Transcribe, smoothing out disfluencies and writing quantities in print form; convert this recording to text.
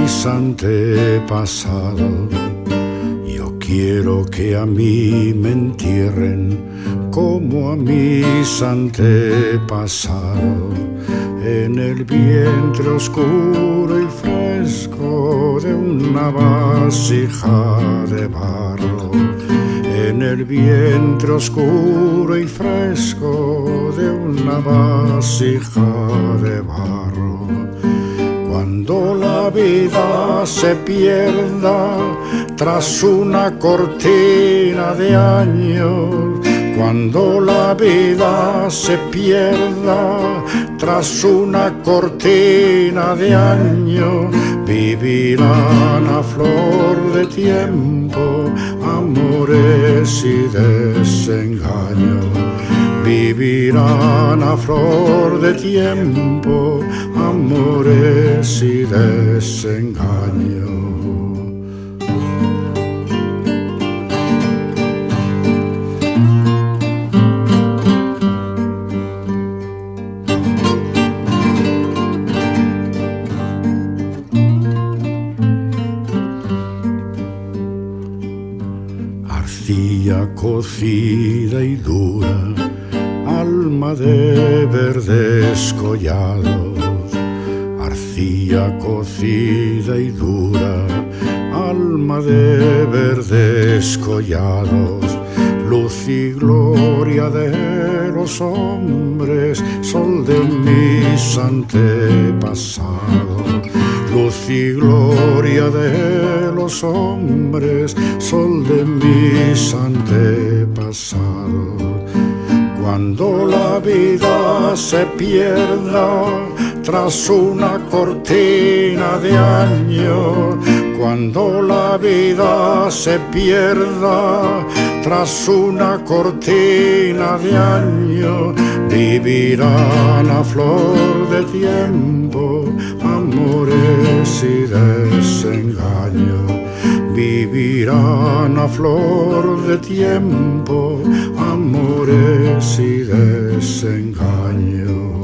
mis antepasados. Yo quiero que a mí me entierren como a mis antepasados, en el vientre oscuro y fresco de una vasija de barro, en el vientre oscuro y fresco de una vasija de barro. Cuando la vida se pierda tras una cortina de años, cuando la vida se pierda tras una cortina de años, vivirán a flor de tiempo amores y desengaños. Vivirán a flor de tiempo amores y desengaños. Arcilla cocida y dura, alma de verdes collados. Arcilla cocida y dura, alma de verdes collados. Luz y gloria de los hombres, sol de mis antepasados. Luz y gloria de los hombres, sol de mis antepasados. Cuando la vida se pierda tras una cortina de años, cuando la vida se pierda tras una cortina de años, vivirán a flor de tiempo amores y desengaños. Vivirán a flor de tiempo amores y desengaños.